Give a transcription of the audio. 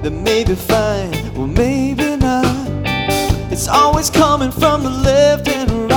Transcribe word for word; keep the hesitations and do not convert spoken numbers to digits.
then maybe fine, well maybe not. It's always coming from the left and right.